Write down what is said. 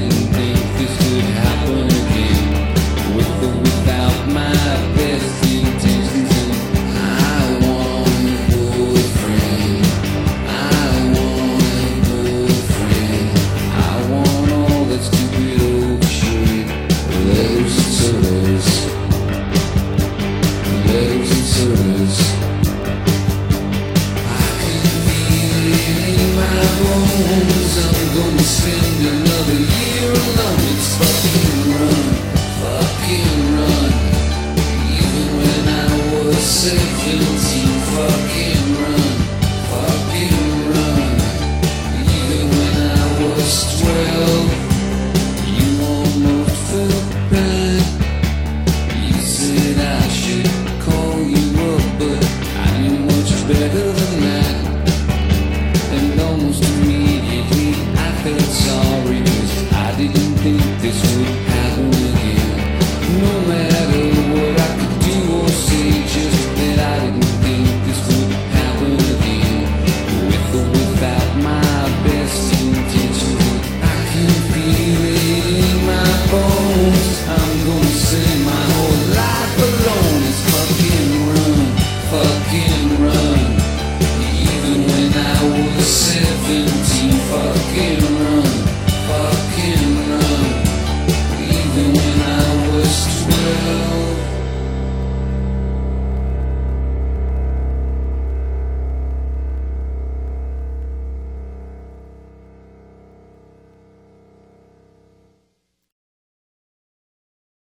didn't think this could happen again. With or without my best intentions, and I want a boyfriend. I want a boyfriend. I want all that stupid old shit. Letters and sodas. Letters and sodas. I can feel it in my bones. I'm gonna spend another year alone. It's fucking